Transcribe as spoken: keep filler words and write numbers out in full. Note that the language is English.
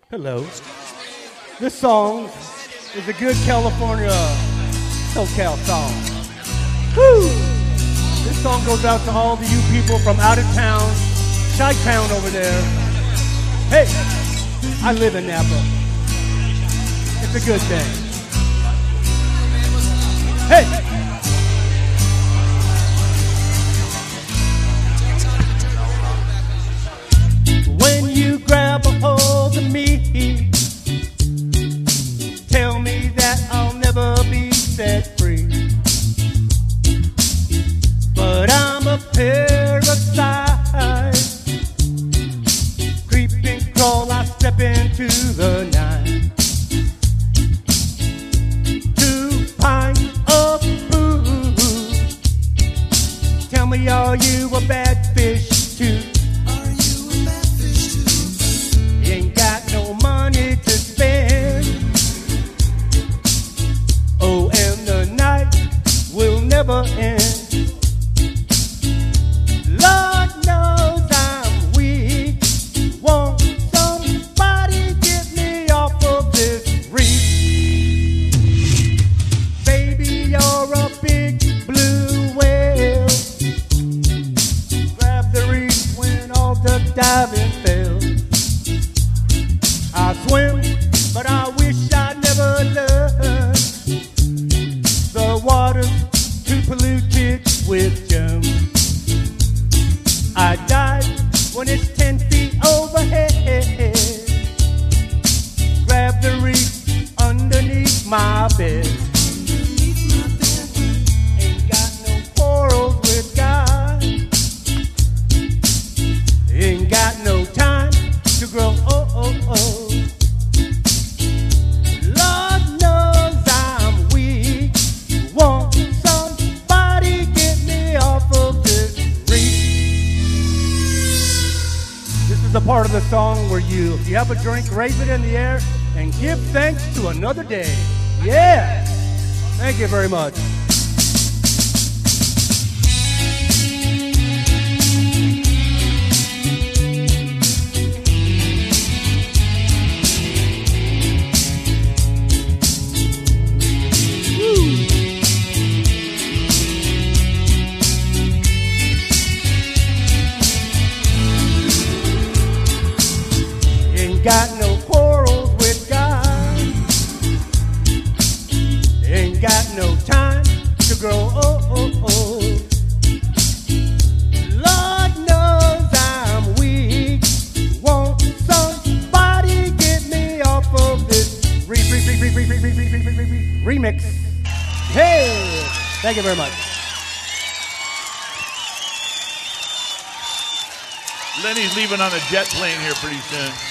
Hello. This song is a good California SoCal song. Woo! This song goes out to all the you people from out of town, Chi-Town over there. Hey, I live in Napa. It's a good thing. Hey! When you grab a hold of me, tell me that I'll never be set free. But I'm a parasite. Creep and crawl, I step into the night. Two pints of booze. Tell me, are you a bad fish too? Ain't got no money to spend. Oh, and the night will never end. Lord knows I'm weak. Won't somebody get me off of this reef? Baby, you're a big blue whale. Grab the reef when all the diving fails. I swim, but I wish I never learned. The water's too polluted with germs. I dive when it's ten feet overhead. Grab the reef underneath my bed. Ain't got no quarrels with God. Ain't got no time to grow oh oh oh. Lord knows I'm weak. Won't somebody get me off of this reef? This is the part of the song where you, if you have a drink, raise it in the air and give thanks to another day. Yeah! Thank you very much. Got no quarrels with God. Ain't got no time to grow oh oh oh. Lord knows I'm weak. Won't somebody get me off of this re- re- re- re- re- re- re- re- re- re- re- remix? Hey, thank you very much. Lenny's leaving on a jet plane here pretty soon.